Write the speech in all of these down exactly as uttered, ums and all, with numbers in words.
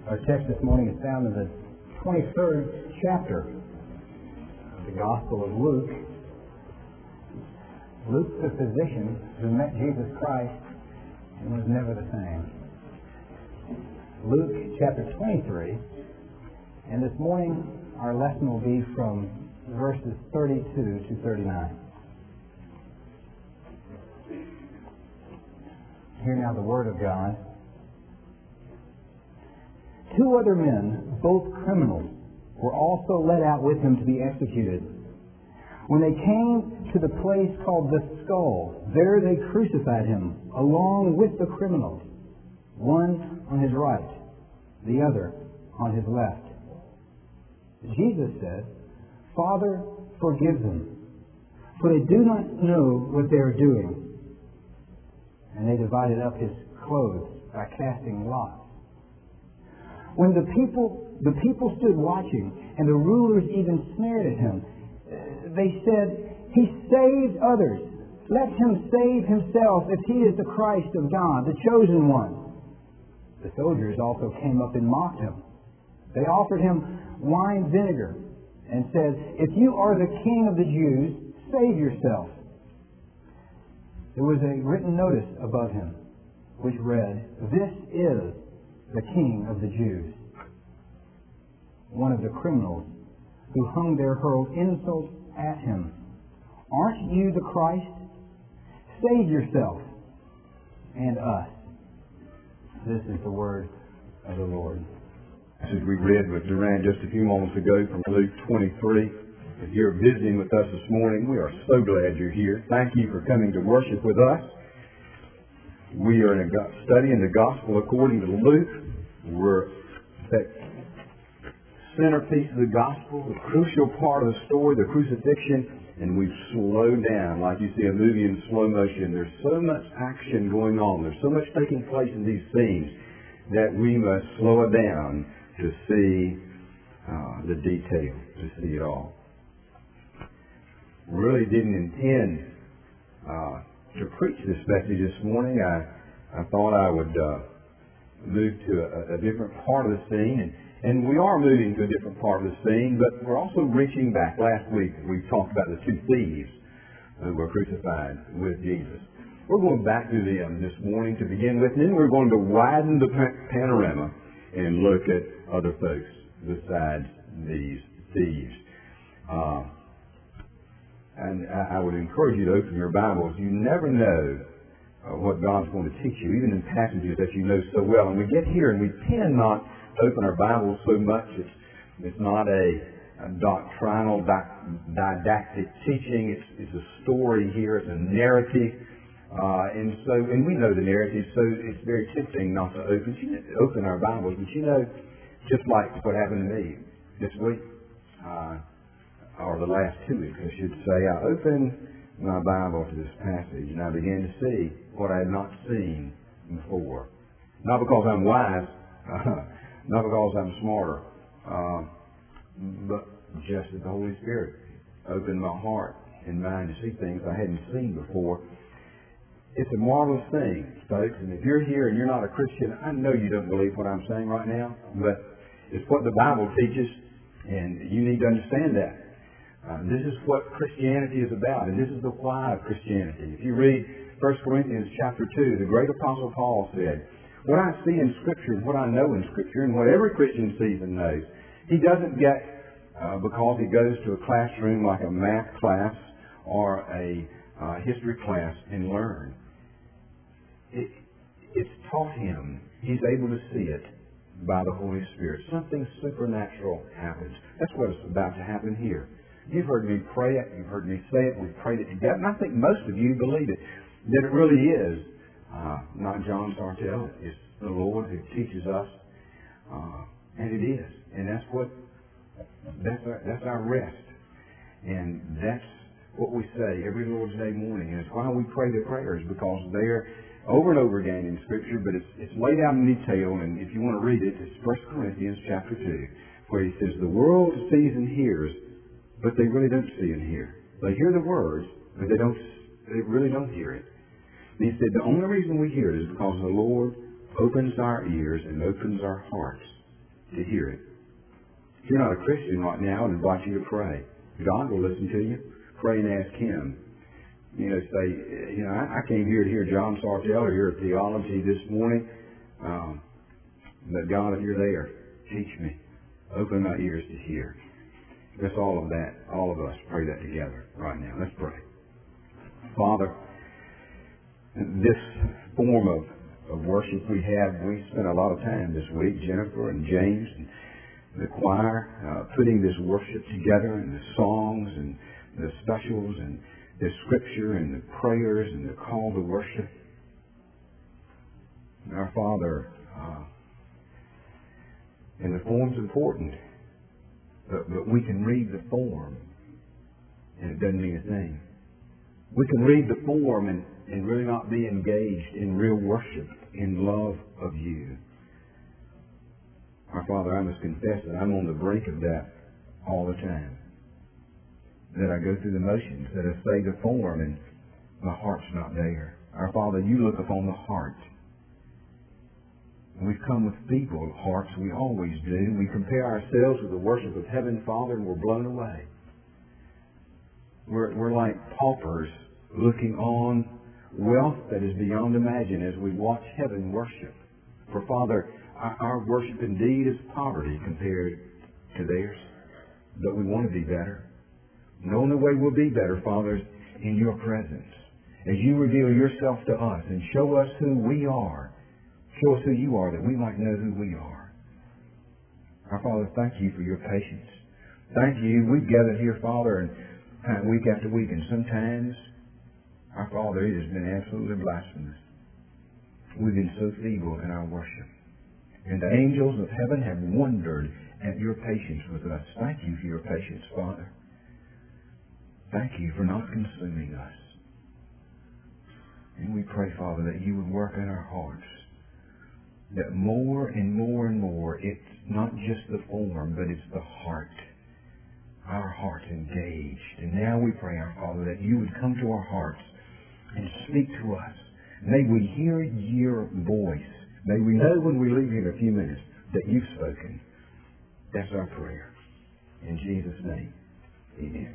Our text this morning is found in the twenty-third chapter of the Gospel of Luke. Luke, the physician who met Jesus Christ and was never the same. Luke chapter twenty-three, and this morning our lesson will be from verses thirty-two to thirty-nine. Hear now the Word of God. Two other men, both criminals, were also led out with him to be executed. When they came to the place called the Skull, there they crucified him, along with the criminals, one on his right, the other on his left. Jesus said, "Father, forgive them, for they do not know what they are doing." And they divided up his clothes by casting lots. When the people the people stood watching, and the rulers even sneered at him, they said, "He saved others. Let him save himself if he is the Christ of God, the chosen one." The soldiers also came up and mocked him. They offered him wine vinegar and said, "If you are the king of the Jews, save yourself." There was a written notice above him, which read, "This is the King of the Jews." One of the criminals who hung there hurled insults at him. "Aren't you the Christ? Save yourself and us." This is the word of the Lord. As we read with Duran just a few moments ago from Luke twenty-three, if you're visiting with us this morning, we are so glad you're here. Thank you for coming to worship with us. We are in a study in the Gospel according to Luke. We're that centerpiece of the Gospel, the crucial part of the story, the crucifixion, and we've slowed down like you see a movie in slow motion. There's so much action going on. There's so much taking place in these scenes that we must slow it down to see uh, the detail, to see it all. Really didn't intend uh, to preach this message this morning. I, I thought I would uh, move to a, a different part of the scene, and, and we are moving to a different part of the scene, but we're also reaching back. Last week we talked about the two thieves who were crucified with Jesus. We're going back to them this morning to begin with, and then we're going to widen the panorama and look at other folks besides these thieves. Uh, and I, I would encourage you to open your Bibles. You never know uh, what God's going to teach you, even in passages that you know so well. And we get here and we tend not to open our Bibles so much. It's, it's not a, a doctrinal, didactic teaching. It's, it's a story here. It's a narrative. Uh, and so, and we know the narrative, so it's very tempting not to open, open our Bibles. But you know, just like what happened to me this week, uh, or the last two weeks, I should say, I opened my Bible to this passage, and I began to see what I had not seen before. Not because I'm wise, uh, not because I'm smarter, uh, but just that the Holy Spirit opened my heart and mind to see things I hadn't seen before. It's a marvelous thing, folks, and if you're here and you're not a Christian, I know you don't believe what I'm saying right now, but it's what the Bible teaches, and you need to understand that. Uh, this is what Christianity is about, and this is the why of Christianity. If you read First Corinthians chapter two, the great Apostle Paul said, "What I see in Scripture and what I know in Scripture, and what every Christian sees and knows, he doesn't get uh, because he goes to a classroom like a math class or a uh, history class and learn. It, it's taught him. He's able to see it by the Holy Spirit. Something supernatural happens. That's what is about to happen here. You've heard me pray it. You've heard me say it. We've prayed it together. And I think most of you believe it, that it really is uh, not John Sartell. It's the Lord who teaches us. Uh, and it is. And that's what, that's our, that's our rest. And that's what we say every Lord's Day morning. And it's why we pray the prayers, because they're over and over again in Scripture, but it's, it's laid out in detail. And if you want to read it, it's First Corinthians chapter two, where he says, "The world sees and hears, but they really don't see and hear. They hear the words, but they don't. They really don't hear it." And he said, "The only reason we hear it is because the Lord opens our ears and opens our hearts to hear it. If you're not a Christian right now, I invite you to pray. God will listen to you. Pray and ask Him. You know, say, you know, I, I came here to hear John Sartell or hear theology this morning. Um, but God, if you're there, teach me. Open my ears to hear. Let's all of that, all of us, pray that together right now. Let's pray. Father, this form of, of worship we have, we spent a lot of time this week, Jennifer and James and the choir, uh, putting this worship together, and the songs and the specials and the scripture and the prayers and the call to worship. And our Father, uh, and the form's important, but, but we can read the form and it doesn't mean a thing. We can read the form and, and really not be engaged in real worship, in love of you. Our Father, I must confess that I'm on the brink of that all the time. That I go through the motions, that I say the form and my heart's not there. Our Father, you look upon the heart. We've come with feeble hearts, we always do. We compare ourselves with the worship of heaven, Father, and we're blown away. We're, we're like paupers looking on wealth that is beyond imagine as we watch heaven worship. For Father, our, our worship indeed is poverty compared to theirs. But we want to be better. And the only way we'll be better, Father, is in your presence. As you reveal yourself to us and show us who we are. Show us who you are, that we might know who we are. Our Father, thank you for your patience. Thank you. We've gathered here, Father, and uh, week after week, and sometimes, our Father, it has been absolutely blasphemous. We've been so feeble in our worship. And the angels of heaven have wondered at your patience with us. Thank you for your patience, Father. Thank you for not consuming us. And we pray, Father, that you would work in our hearts. That more and more and more, it's not just the form, but it's the heart. Our heart engaged. And now we pray, our Father, that you would come to our hearts and speak to us. May we hear your voice. May we know when we leave here in a few minutes that you've spoken. That's our prayer. In Jesus' name, amen.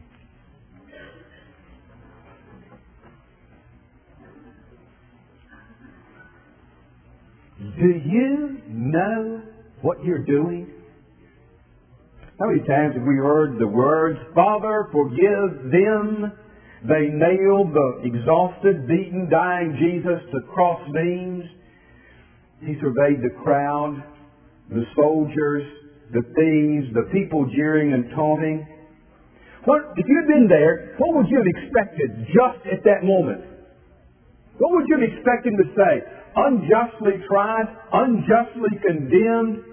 Do you know what you're doing? How many times have we heard the words, Father, forgive them? They nailed the exhausted, beaten, dying Jesus to crossbeams. He surveyed the crowd, the soldiers, the thieves, the people jeering and taunting. What, if you had been there, what would you have expected just at that moment? What would you have expected him to say? Unjustly tried, unjustly condemned.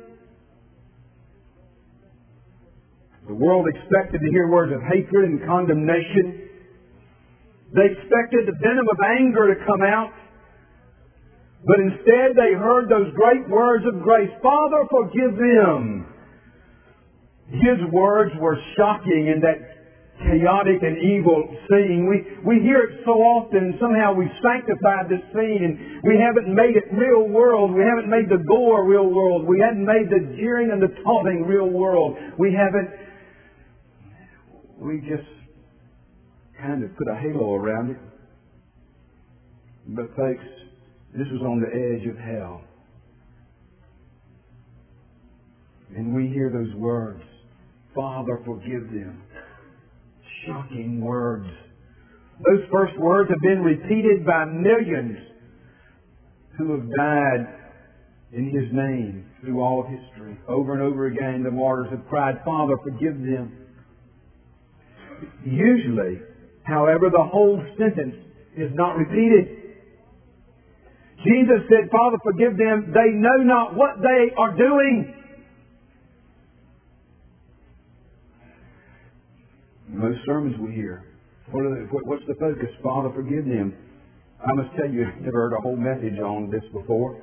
The world expected to hear words of hatred and condemnation. They expected the venom of anger to come out. But instead they heard those great words of grace. Father, forgive them. His words were shocking in that chaotic and evil scene. We, we hear it so often, and somehow we've sanctified this scene, and we haven't made it real world. We haven't made the gore real world. We haven't made the jeering and the taunting real world. We haven't, we just kind of put a halo around it. But folks, this was on the edge of hell. And we hear those words, Father, forgive them. Shocking words. Those first words have been repeated by millions who have died in His name through all of history. Over and over again, the martyrs have cried, Father, forgive them. Usually, however, the whole sentence is not repeated. Jesus said, Father, forgive them. They know not what they are doing. Most sermons we hear, what are the, what, what's the focus? Father, forgive them. I must tell you, I've never heard a whole message on this before.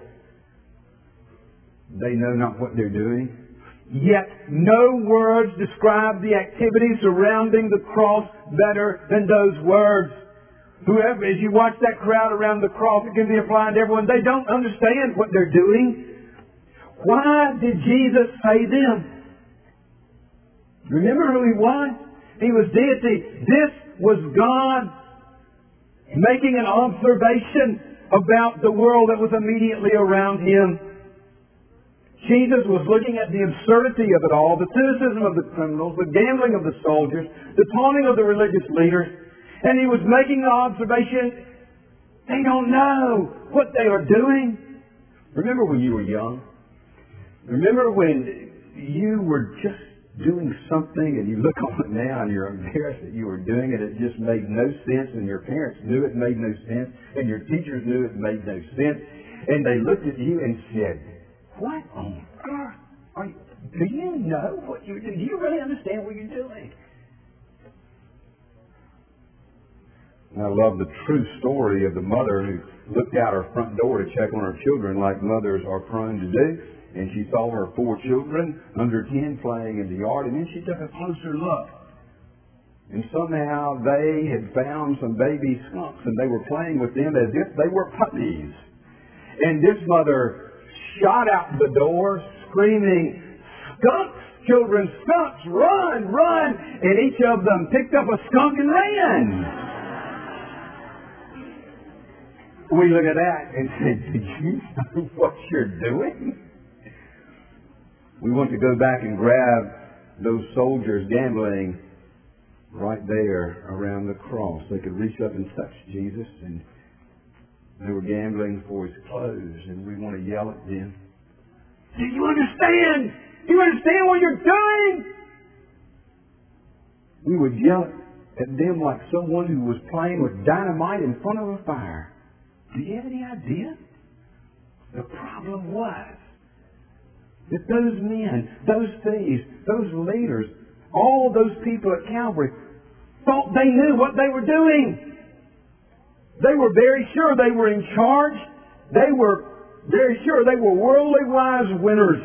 They know not what they're doing. Yet no words describe the activity surrounding the cross better than those words. Whoever, as you watch that crowd around the cross, it can be applied to everyone. They don't understand what they're doing. Why did Jesus save them? Remember who He was? He was deity. This was God making an observation about the world that was immediately around Him. Jesus was looking at the absurdity of it all, the cynicism of the criminals, the gambling of the soldiers, the taunting of the religious leaders, and He was making the observation, they don't know what they are doing. Remember when you were young? Remember when you were just doing something and you look on it now and you're embarrassed that you were doing it. It just made no sense, and your parents knew it made no sense, and your teachers knew it made no sense, and they looked at you and said, "What on earth are you, do you know what you're doing? Do you really understand what you're doing?" And I love the true story of the mother who looked out her front door to check on her children like mothers are prone to do. And she saw her four children under ten playing in the yard, and then she took a closer look. And somehow they had found some baby skunks, and they were playing with them as if they were puppies. And this mother shot out the door screaming, "Skunks, children, skunks, run, run!" And each of them picked up a skunk and ran. We look at that and say, "Do you know what you're doing?" We want to go back and grab those soldiers gambling right there around the cross. They could reach up and touch Jesus, and they were gambling for His clothes, and we want to yell at them, "Do you understand? Do you understand what you're doing?" We would yell at them like someone who was playing with dynamite in front of a fire. Do you have any idea? The problem was that those men, those thieves, those leaders, all those people at Calvary thought they knew what they were doing. They were very sure they were in charge. They were very sure they were worldly wise winners.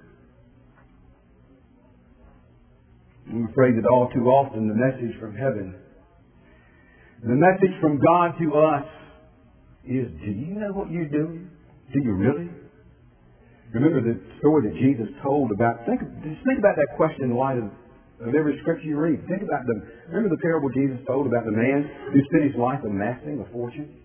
I'm afraid that all too often the message from heaven, the message from God to us is, do you know what you're doing? Do you really? Remember the story that Jesus told about, think, just think about that question in light of, of every scripture you read. Think about the, remember the parable Jesus told about the man who spent his life amassing a fortune?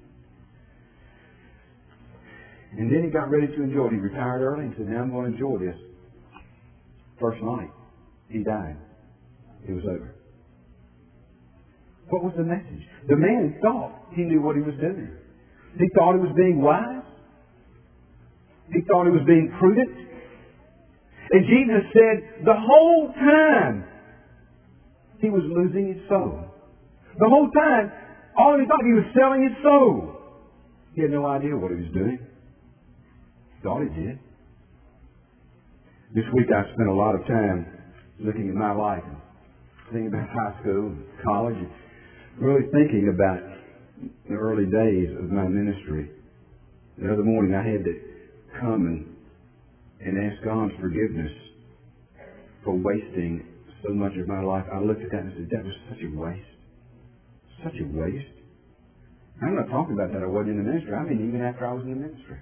And then he got ready to enjoy it. He retired early and said, "Now I'm going to enjoy this." First night, he died. It was over. What was the message? The man thought he knew what he was doing. He thought he was being wise. He thought he was being prudent. And Jesus said the whole time he was losing his soul. The whole time, all he thought he was selling his soul. He had no idea what he was doing. Thought he did. This week I spent a lot of time looking at my life and thinking about high school and college and really thinking about the early days of my ministry. The other morning I had to come and, and ask God's forgiveness for wasting so much of my life. I looked at that and said, that was such a waste. Such a waste. I'm not talking about that I wasn't in the ministry. I mean, even after I was in the ministry.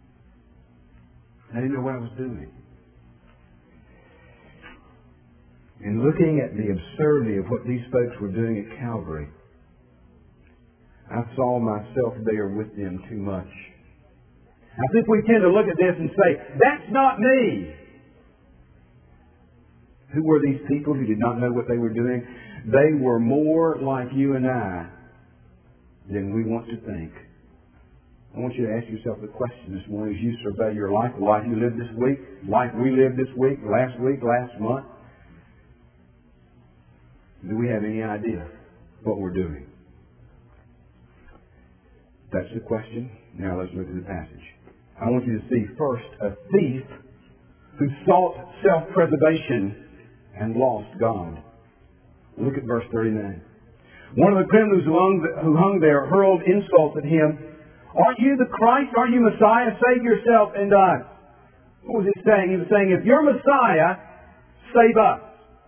I didn't know what I was doing. And looking at the absurdity of what these folks were doing at Calvary, I saw myself there with them too much. I think we tend to look at this and say, that's not me. Who were these people who did not know what they were doing? They were more like you and I than we want to think. I want you to ask yourself the question this morning as you survey your life, the life you lived this week, the life we lived this week, last week, last month. Do we have any idea what we're doing? That's the question. Now let's look at the passage. I want you to see first a thief who sought self-preservation and lost God. Look at verse thirty-nine. One of the criminals who hung, who hung there hurled insults at him. Aren't you the Christ? Aren't you Messiah? Save yourself and us. What was he saying? He was saying, if you're Messiah, save us.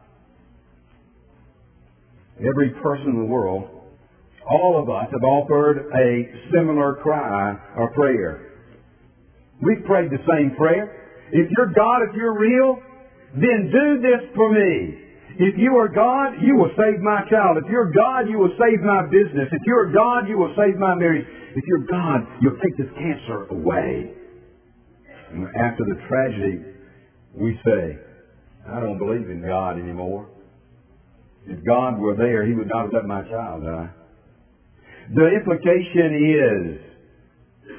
Every person in the world, all of us have offered a similar cry or prayer. We've prayed the same prayer. If you're God, if you're real, then do this for me. If you are God, you will save my child. If you're God, you will save my business. If you're God, you will save my marriage. If you're God, you'll take this cancer away. And after the tragedy, we say, I don't believe in God anymore. If God were there, He would not have let my child die. The implication is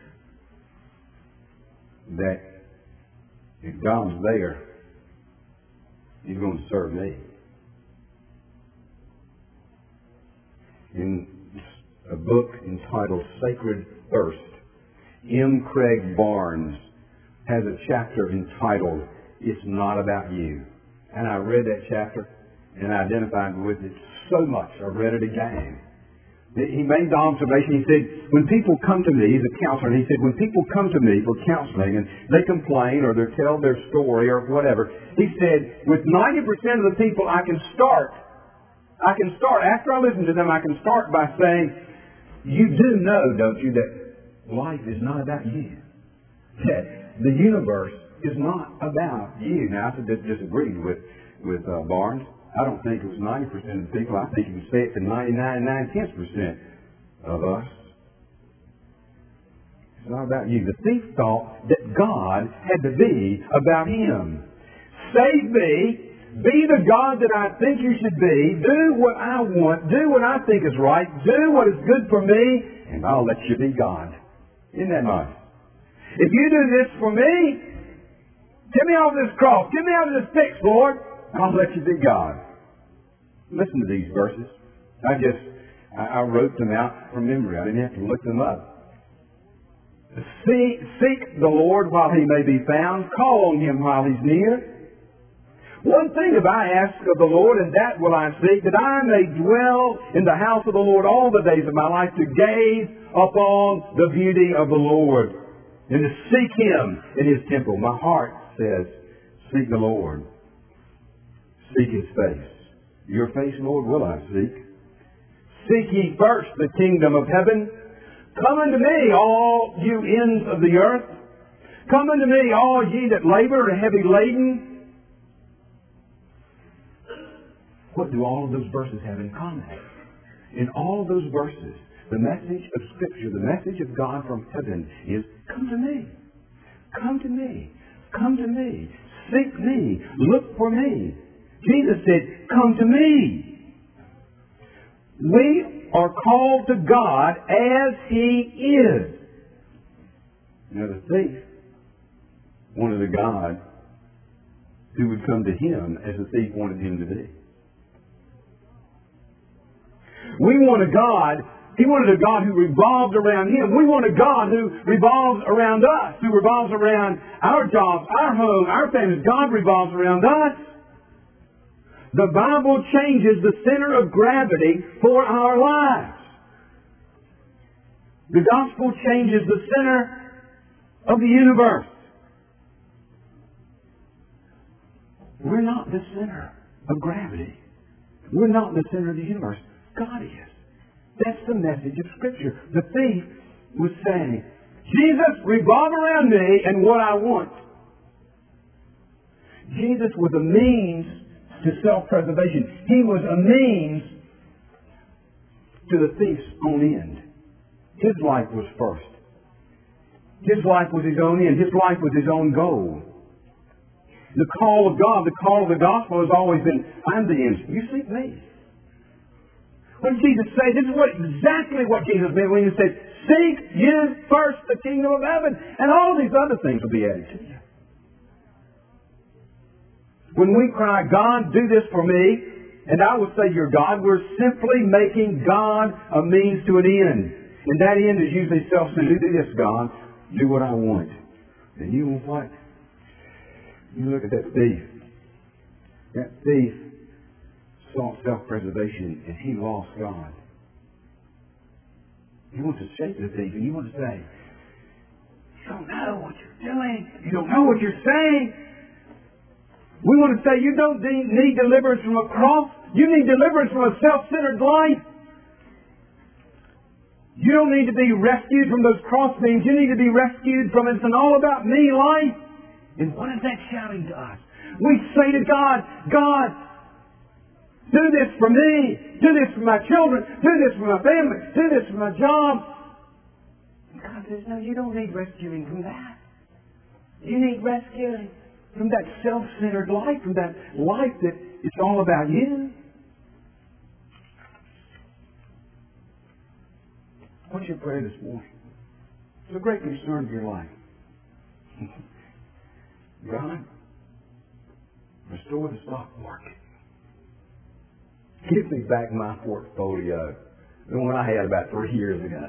that if God's there, He's going to serve me. In a book entitled Sacred Thirst, M. Craig Barnes has a chapter entitled, It's Not About You. And I read that chapter and I identified with it so much. I read it again. He made the observation, he said, when people come to me, he's a counselor, and he said, when people come to me for counseling and they complain or they tell their story or whatever, he said, with ninety percent of the people I can start, I can start, after I listen to them, I can start by saying, you do know, don't you, that life is not about you. That the universe is not about you. Now, I disagreed with, with uh, Barnes. I don't think it was ninety percent of the people. I think you can say it to ninety-nine and nine-tenths percent of us. It's not about you. The thief thought that God had to be about him. Save me. Be the God that I think you should be. Do what I want. Do what I think is right. Do what is good for me. And I'll let you be God. Isn't that nice? If you do this for me, get me off this cross. Get me out of this fix, Lord. I'll let you be God. Listen to these verses. I just, I, I wrote them out from memory. I didn't have to look them up. See, seek the Lord while He may be found. Call on Him while He's near. One thing have I asked of the Lord, and that will I seek, that I may dwell in the house of the Lord all the days of my life, to gaze upon the beauty of the Lord, and to seek Him in His temple. My heart says, seek the Lord. Seek His face. Your face, Lord, will I seek. Seek ye first the kingdom of heaven. Come unto me, all you ends of the earth. Come unto me, all ye that labor and heavy laden. What do all of those verses have in common? In all of those verses, the message of Scripture, the message of God from heaven is, come to me. Come to me. Come to me. Seek me. Look for me. Jesus said, come to me. We are called to God as He is. Now the thief wanted a God who would come to him as the thief wanted him to be. We want a God, he wanted a God who revolved around him. We want a God who revolves around us, who revolves around our jobs, our home, our families. God revolves around us. The Bible changes the center of gravity for our lives. The gospel changes the center of the universe. We're not the center of gravity. We're not the center of the universe. God is. That's the message of Scripture. The thief was saying, Jesus, revolve around me and what I want. Jesus was a means to self-preservation. He was a means to the thief's own end. His life was first. His life was his own end. His life was his own goal. The call of God, the call of the gospel has always been, I'm the end. You seek me. What did Jesus say? This is what exactly what Jesus meant when He said, seek ye first the kingdom of heaven, and all these other things will be added to you. When we cry, God, do this for me, and I will say you're God, we're simply making God a means to an end. And that end is usually self-centered. Do this, God. Do what I want. And you know what? You look at that thief. That thief sought self-preservation, and he lost God. He wants to shake the thief, and you want to say, you don't know what you're doing. You don't know what you're saying. We want to say you don't need deliverance from a cross. You need deliverance from a self-centered life. You don't need to be rescued from those cross beams. You need to be rescued from it's an all-about-me life. And what is that shouting to us? We say to God, God, do this for me. Do this for my children. Do this for my family. Do this for my job. And God says, no, you don't need rescuing from that. You need rescuing from that self-centered life, from that life that it's all about you. What's your prayer this morning? It's a great concern of your life. God, restore the stock market. Give me back my portfolio, the one I had about three years ago.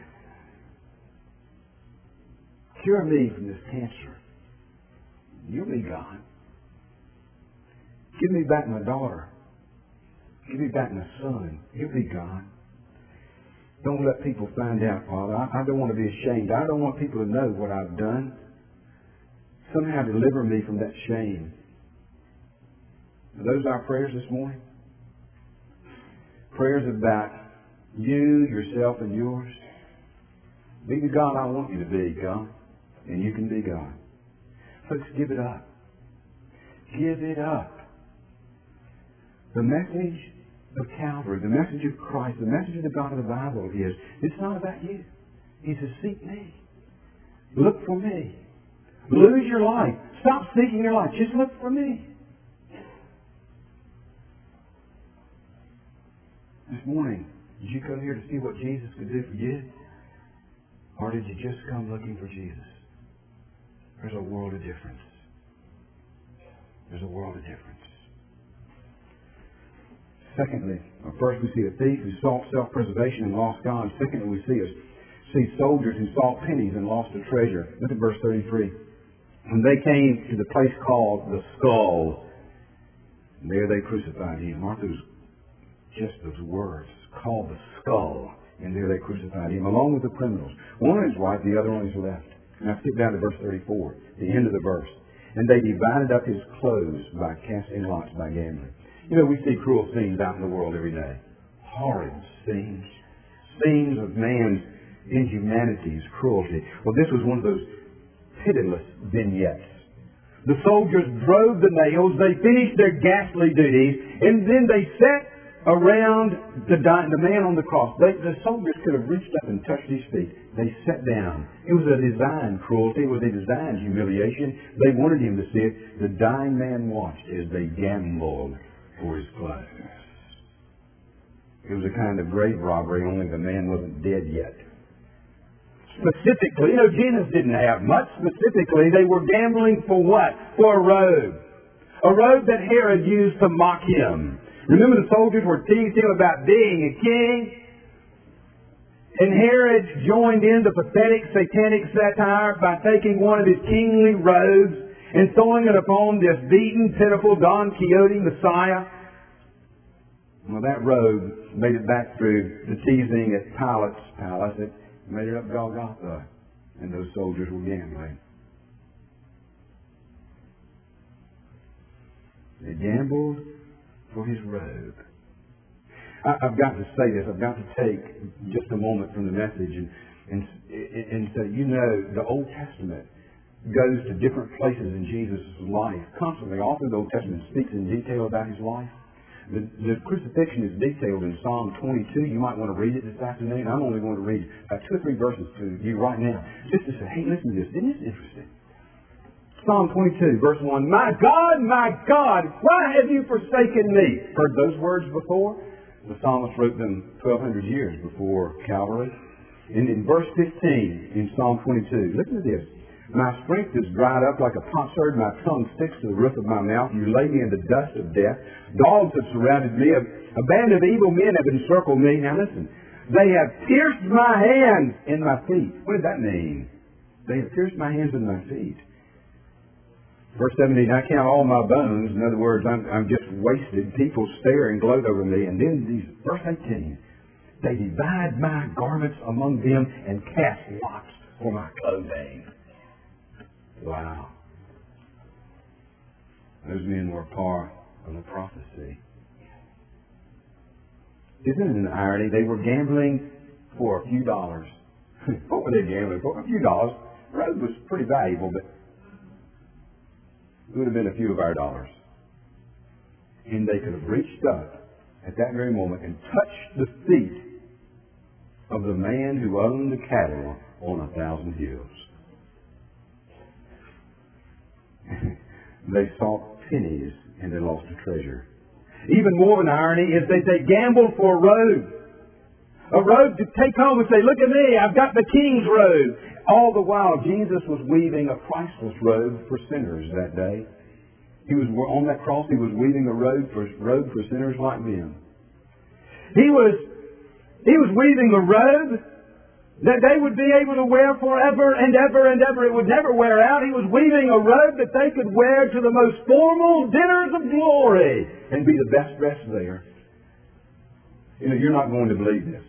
Cure me from this cancer. You'll be God. Give me back my daughter. Give me back my son. You'll be God. Don't let people find out, Father. I, I don't want to be ashamed. I don't want people to know what I've done. Somehow deliver me from that shame. Are those our prayers this morning? Prayers about you, yourself, and yours. Be the God I want you to be, God. And you can be God. Folks, give it up. Give it up. The message of Calvary, the message of Christ, the message of the God of the Bible is, it's not about you. He says, seek me. Look for me. Lose your life. Stop seeking your life. Just look for me. This morning, did you come here to see what Jesus could do for you? Or did you just come looking for Jesus? There's a world of difference. There's a world of difference. Secondly, or first we see a thief who sought self-preservation and lost God. Secondly, we see a, see soldiers who sought pennies and lost a treasure. Look at verse thirty-three. When they came to the place called the Skull, and there they crucified him. Aren't those just those words? Called the Skull, and there they crucified him, along with the criminals. One on his right, the other on his left. Now skip down to verse thirty-four, the end of the verse. And they divided up his clothes by casting lots, by gambling. You know, we see cruel scenes out in the world every day. Horrid scenes. Scenes of man's inhumanity, his cruelty. Well, this was one of those pitiless vignettes. The soldiers drove the nails, they finished their ghastly duties, and then they sat around the, di- the man on the cross. They, the soldiers could have reached up and touched his feet. They sat down. It was a designed cruelty. It was a designed humiliation. They wanted him to see it. The dying man watched as they gambled for his clothes. It was a kind of grave robbery, only the man wasn't dead yet. Specifically, you know, Jesus didn't have much. Specifically, they were gambling for what? For a robe. A robe that Herod used to mock him. Remember, the soldiers were teased him about being a king? And Herod joined in the pathetic satanic satire by taking one of his kingly robes and throwing it upon this beaten, pitiful Don Quixote Messiah. Well, that robe made it back through the teasing at Pilate's palace. It made it up Golgotha. And those soldiers were gambling. They gambled for his robe. I, I've got to say this. I've got to take just a moment from the message and, and, and say, you know, the Old Testament goes to different places in Jesus' life. Constantly, all through the Old Testament speaks in detail about his life. The, the crucifixion is detailed in Psalm twenty-two. You might want to read it this afternoon. I'm only going to read uh, two or three verses to you right now. Just to say, hey, listen to this. Isn't this interesting? Psalm twenty-two, verse one. My God, my God, why have you forsaken me? Heard those words before? The psalmist wrote them twelve hundred years before Calvary. And in verse fifteen, in Psalm twenty-two, listen to this. My strength is dried up like a potsherd. My tongue sticks to the roof of my mouth. You lay me in the dust of death. Dogs have surrounded me. A, a band of evil men have encircled me. Now listen. They have pierced my hands and my feet. What does that mean? They have pierced my hands and my feet. Verse seventeen, I count all my bones. In other words, I'm, I'm just wasted. People stare and gloat over me. And then these, verse eighteen, they divide my garments among them and cast lots for my clothing. Wow. Those men were part of the prophecy. Isn't it an irony? They were gambling for a few dollars. What were they gambling for? A few dollars. The robe was pretty valuable, but it would have been a few of our dollars. And they could have reached up at that very moment and touched the feet of the man who owned the cattle on a thousand hills. They sought pennies and they lost a treasure. Even more of an irony is that they gambled for a robe. A robe to take home and say, look at me, I've got the king's robe. All the while, Jesus was weaving a priceless robe for sinners that day. He was on that cross, he was weaving a robe for, robe for sinners like them. He was, he was weaving a robe that they would be able to wear forever and ever and ever. It would never wear out. He was weaving a robe that they could wear to the most formal dinners of glory and be the best dressed there. You know, you're not going to believe this.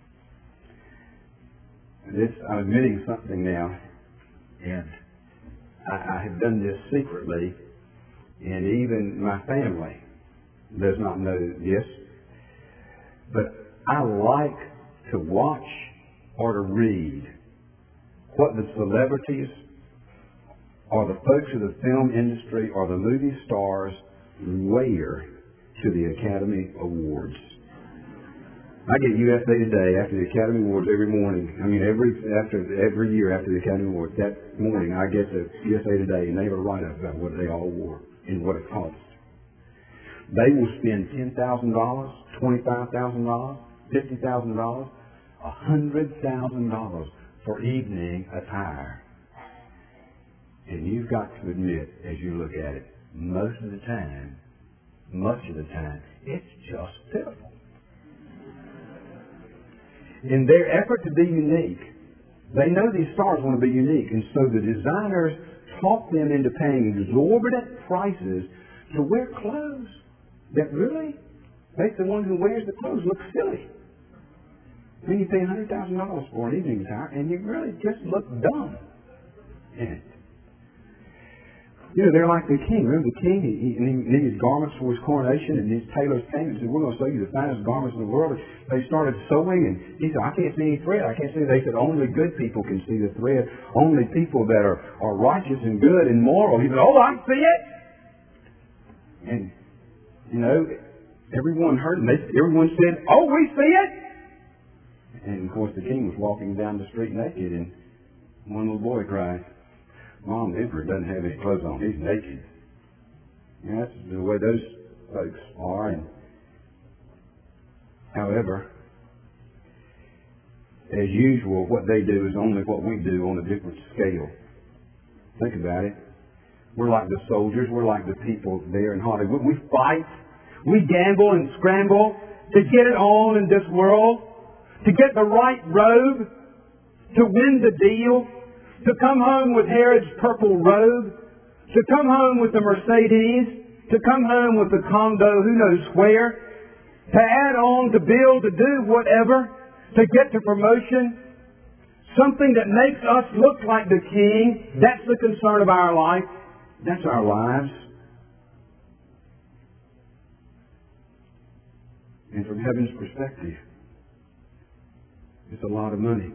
This, I'm admitting something now, and I, I have done this secretly, and even my family does not know this, but I like to watch or to read what the celebrities or the folks of the film industry or the movie stars wear to the Academy Awards. I get U S A Today after the Academy Awards every morning. I mean, every after every year after the Academy Awards, that morning I get the U S A Today, and they have a write-up about what they all wore and what it cost. They will spend ten thousand dollars, twenty-five thousand dollars, fifty thousand dollars, one hundred thousand dollars for evening attire. And you've got to admit, as you look at it, most of the time, much of the time, it's just pitiful. In their effort to be unique, they know these stars want to be unique, and so the designers talk them into paying exorbitant prices to wear clothes that really make the one who wears the clothes look silly. I mean, you pay one hundred thousand dollars for an evening attire, and you really just look dumb in it. You know, they're like the king. Remember the king? He, he, he needed garments for his coronation, and his tailors came and said, we're going to sew you the finest garments in the world. And they started sewing, and he said, I can't see any thread. I can't see. They said, only good people can see the thread. Only people that are, are righteous and good and moral. He said, oh, I see it. And, you know, everyone heard him. They, everyone said, oh, we see it. And, of course, the king was walking down the street naked, and one little boy cried, Mom, the emperor doesn't have any clothes on. He's naked. And that's the way those folks are. And, however, as usual, what they do is only what we do on a different scale. Think about it. We're like the soldiers. We're like the people there in Hollywood. We fight. We gamble and scramble to get it on in this world, to get the right robe, to win the deal, to come home with Herod's purple robe, to come home with the Mercedes, to come home with the condo who knows where, to add on, to build, to do whatever, to get to promotion, something that makes us look like the king. That's the concern of our life. That's our lives. And from heaven's perspective, it's a lot of money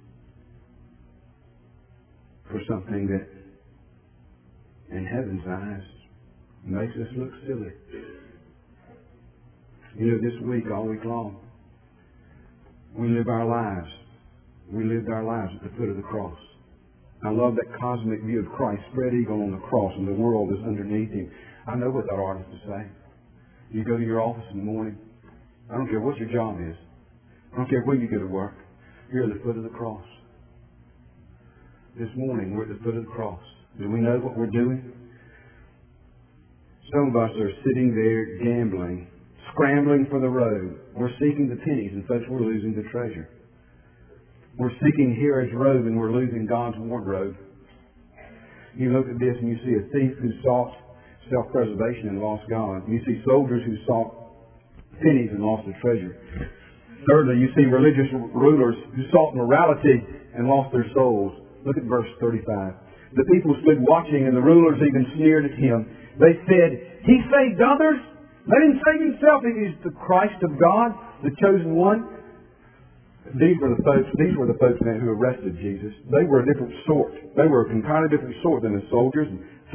for something that, in heaven's eyes, makes us look silly. You know, this week, all week long, we live our lives. We lived our lives at the foot of the cross. I love that cosmic view of Christ, spread eagle on the cross, and the world is underneath him. I know what that artist is saying. You go to your office in the morning. I don't care what your job is. I don't care where you go to work. You're at the foot of the cross. This morning, we're at the foot of the cross. Do we know what we're doing? Some of us are sitting there gambling, scrambling for the robe. We're seeking the pennies, and folks, we're losing the treasure. We're seeking Herod's robe, and we're losing God's wardrobe. You look at this, and you see a thief who sought self-preservation and lost God. You see soldiers who sought pennies and lost the treasure. Thirdly, you see religious rulers who sought morality and lost their souls. Look at verse thirty-five. The people stood watching, and the rulers even sneered at him. They said, he saved others. Let him save himself if he's the Christ of God, the chosen one. These were the folks, these were the folks who arrested Jesus. They were a different sort. They were a kind of different sort than the soldiers. And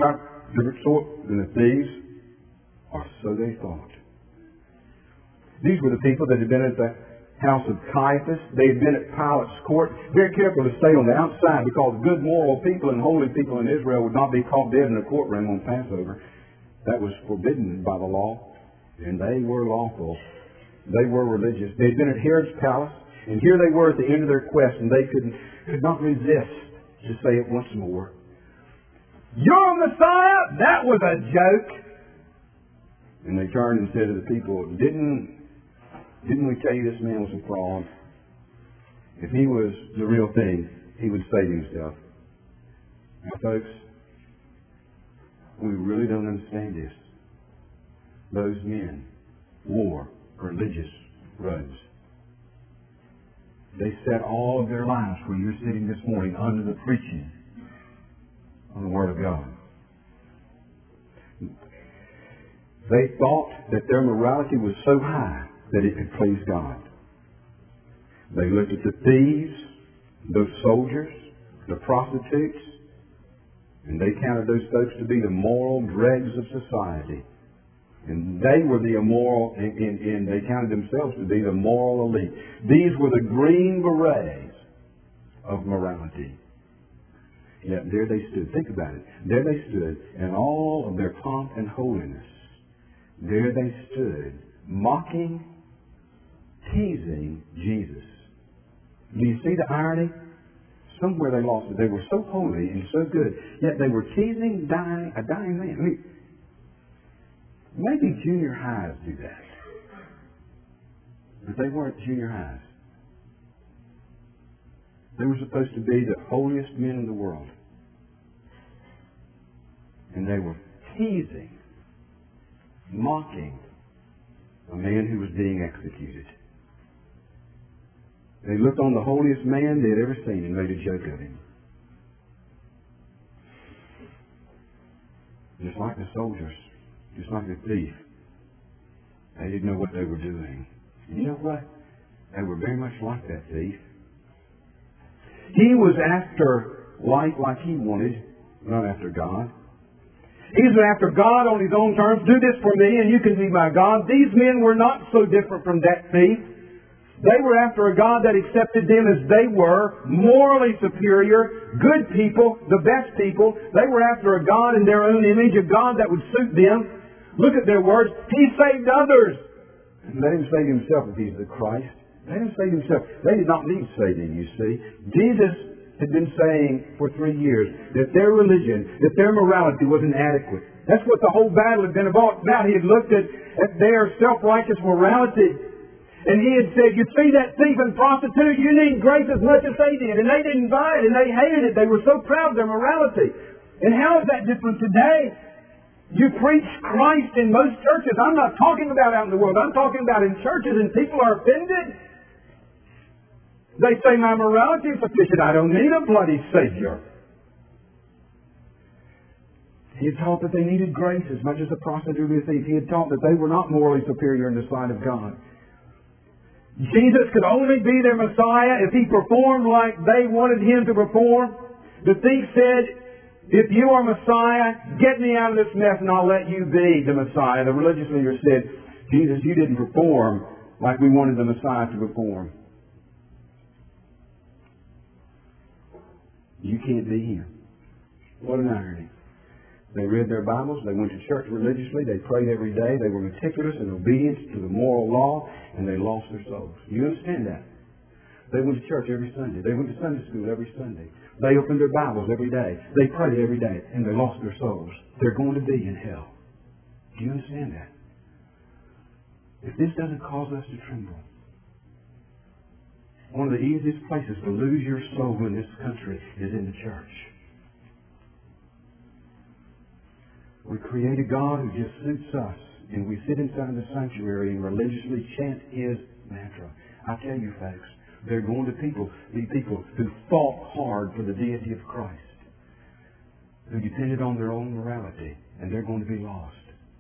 different sort than the thieves, or so they thought. These were the people that had been at the house of Caiaphas. They had been at Pilate's court. Very careful to stay on the outside because good moral people and holy people in Israel would not be caught dead in a courtroom on Passover. That was forbidden by the law. And they were lawful. They were religious. They had been at Herod's palace. And here they were at the end of their quest. And they could, could not resist to say it once more. "You're Messiah?" That was a joke. And they turned and said to the people, Didn't Didn't we tell you this man was a fraud? If he was the real thing, he would save himself. Now, folks, we really don't understand this. Those men wore religious robes. They set all of their lives where you're sitting this morning under the preaching of the Word of God. They thought that their morality was so high that it could please God. They looked at the thieves, those soldiers, the prostitutes, and they counted those folks to be the moral dregs of society. And they were the immoral, and, and, and they counted themselves to be the moral elite. These were the green berets of morality. Yet there they stood. Think about it. There they stood in all of their pomp and holiness. There they stood, mocking, teasing Jesus. Do you see the irony? Somewhere they lost it. They were so holy and so good, yet they were teasing dying, a dying man. I mean, maybe junior highs do that. But they weren't junior highs. They were supposed to be the holiest men in the world. And they were teasing, mocking a man who was being executed. They looked on the holiest man they had ever seen and made a joke of him. Just like the soldiers, just like the thief, they didn't know what they were doing. And you know what? They were very much like that thief. He was after life like he wanted, not after God. He was after God on his own terms. Do this for me and you can be my God. These men were not so different from that thief. They were after a God that accepted them as they were, morally superior, good people, the best people. They were after a God in their own image, a God that would suit them. Look at their words. He saved others. Let him save himself if he's the Christ. Let him save himself. They did not need saving, you see. Jesus had been saying for three years that their religion, that their morality was inadequate. That's what the whole battle had been about. Now he had looked at, at their self-righteous morality. And he had said, you see that thief and prostitute, you need grace as much as they did. And they didn't buy it, and they hated it. They were so proud of their morality. And how is that different today? You preach Christ in most churches. I'm not talking about out in the world. I'm talking about in churches, and people are offended. They say, my morality is sufficient. I don't need a bloody Savior. He had taught that they needed grace as much as a prostitute or a thief. He had taught that they were not morally superior in the sight of God. Jesus could only be their Messiah if He performed like they wanted Him to perform. The thief said, if you are Messiah, get me out of this mess and I'll let you be the Messiah. The religious leader said, Jesus, you didn't perform like we wanted the Messiah to perform. You can't be Him. What an irony. They read their Bibles, they went to church religiously, they prayed every day, they were meticulous in obedience to the moral law, and they lost their souls. You understand that? They went to church every Sunday. They went to Sunday school every Sunday. They opened their Bibles every day. They prayed every day, and they lost their souls. They're going to be in hell. Do you understand that? If this doesn't cause us to tremble, one of the easiest places to lose your soul in this country is in the church. We create a God who just suits us, and we sit inside the sanctuary and religiously chant His mantra. I tell you, folks, there are going to people, be people who fought hard for the deity of Christ, who depended on their own morality, and they're going to be lost.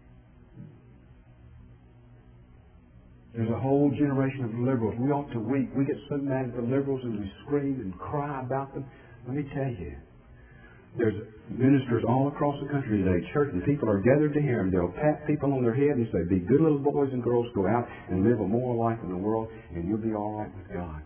There's a whole generation of liberals. We ought to weep. We get so mad at the liberals and we scream and cry about them. Let me tell you, There's ministers all across the country today, church, and people are gathered to hear them. They'll pat people on their head and say, be good little boys and girls, go out and live a moral life in the world, and you'll be all right with God.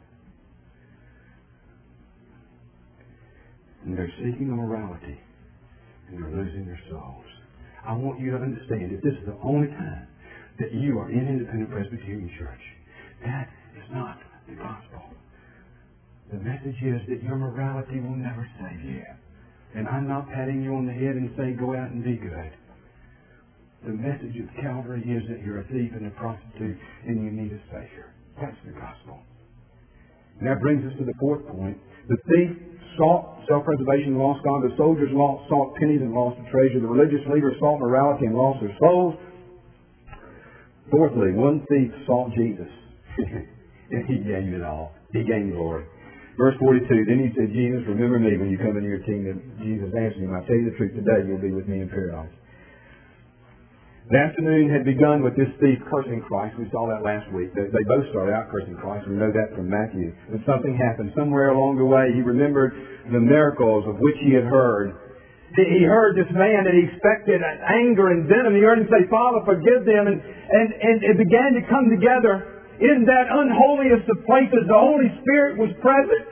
And they're seeking morality, and they're losing their souls. I want you to understand that this is the only time that you are in Independent Presbyterian Church. That is not the gospel. The message is that your morality will never save you. And I'm not patting you on the head and saying, go out and be good. The message of Calvary is that you're a thief and a prostitute and you need a Savior. That's the gospel. And that brings us to the fourth point. The thief sought self-preservation and lost God. The soldiers sought pennies and lost the treasure. The religious leaders sought morality and lost their souls. Fourthly, one thief sought Jesus. And he gained it all. He gained glory. Verse forty-two, then he said, Jesus, remember me when you come into your kingdom. Jesus answered him, I tell you the truth, today you'll be with me in paradise. The afternoon had begun with this thief cursing Christ. We saw that last week. They, they both started out cursing Christ. We know that from Matthew. But something happened. Somewhere along the way, he remembered the miracles of which he had heard. He heard this man that he expected anger and venom. He heard him say, Father, forgive them. And, and, and it began to come together. In that unholiest of places, the Holy Spirit was present.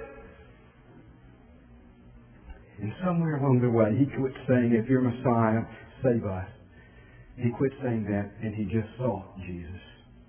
And somewhere along the way, he quit saying, if you're Messiah, save us. He quit saying that, and he just saw Jesus.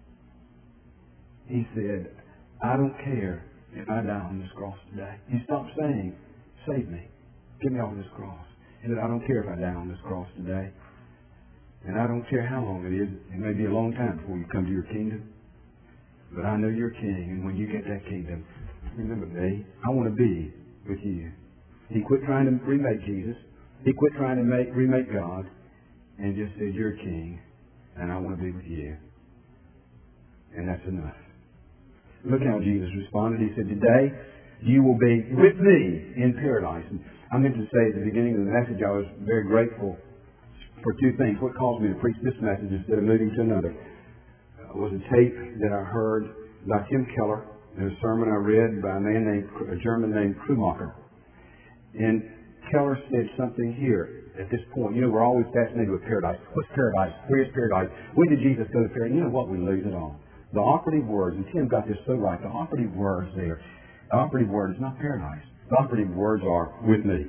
He said, I don't care if I die on this cross today. He stopped saying, save me. Get me off this cross. He said, I don't care if I die on this cross today. And I don't care how long it is. It may be a long time before you come to your kingdom. But I know you're king, and when you get that kingdom, remember me. I want to be with you. He quit trying to remake Jesus. He quit trying to make remake God, and just said, you're king, and I want to be with you. And that's enough. Look how Jesus responded. He said, today you will be with me in paradise. And I meant to say at the beginning of the message, I was very grateful for two things. What caused me to preach this message instead of moving to another was a tape that I heard by Tim Keller. There's a sermon I read by a man named, a German named Krummacher. And Keller said something here at this point. You know, we're always fascinated with paradise. What's paradise? Where is paradise? When did Jesus go to paradise? You know what? We lose it all. The operative words, and Tim got this so right, the operative words there, the operative word is not paradise. The operative words are with me.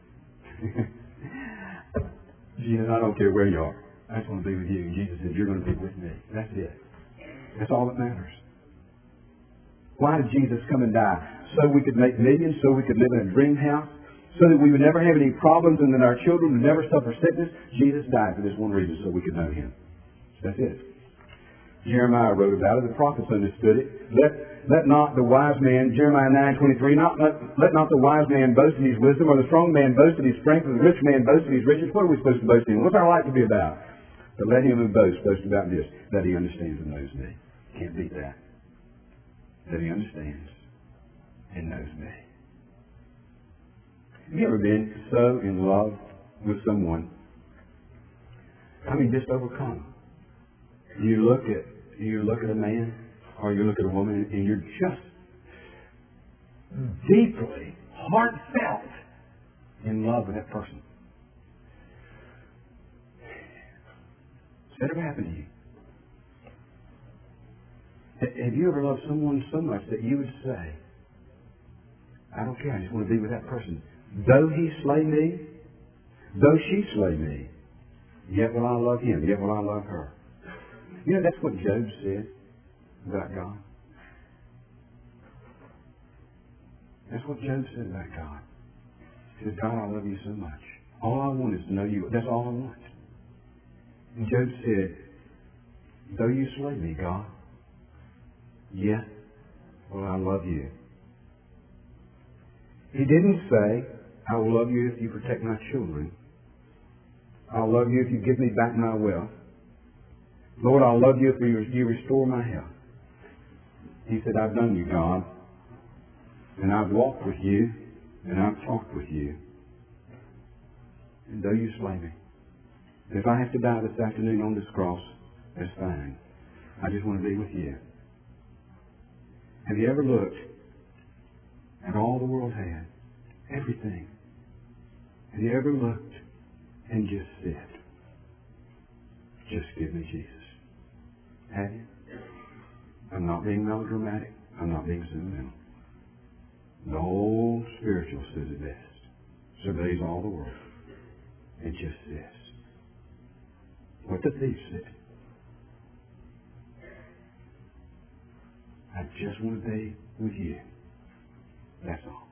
Jesus, I don't care where you are. I just want to be with you. And Jesus said, you're going to be with me. That's it. That's all that matters. Why did Jesus come and die? So we could make millions, so we could live in a dream house, so that we would never have any problems and that our children would never suffer sickness. Jesus died for this one reason, so we could know Him. That's it. Jeremiah wrote about it. The prophets understood it. Let, let not the wise man, Jeremiah nine twenty-three, not, let, let not the wise man boast in his wisdom, or the strong man boast in his strength, or the rich man boast in his riches. What are we supposed to boast in? What's our life to be about? But let him who boasts boast about this, that he understands and knows me. Can't beat that. That he understands and knows me. Have you ever been so in love with someone? I mean, just overcome. You look at you look at a man or you look at a woman and you're just deeply, heartfelt in love with that person. Has that ever happened to you? Have you ever loved someone so much that you would say, I don't care, I just want to be with that person. Though he slay me, though she slay me, yet will I love him, yet will I love her. You know, that's what Job said about God. That's what Job said about God. He said, God, I love you so much. All I want is to know you. That's all I want. And Job said, though you slay me, God, yet will I love you. He didn't say, I will love you if you protect my children. I'll love you if you give me back my wealth. Lord, I'll love you if you restore my health. He said, I've done you, God. And I've walked with you. And I've talked with you. And though you slay me. If I have to die this afternoon on this cross, that's fine. I just want to be with you. Have you ever looked at all the world had? Everything. Have you ever looked and just said, just give me Jesus? Have you? I'm not being melodramatic. I'm not being sentimental. The old spiritual says it best. Surveys all the world. It just says what the thief said. I just want to be with you. That's all.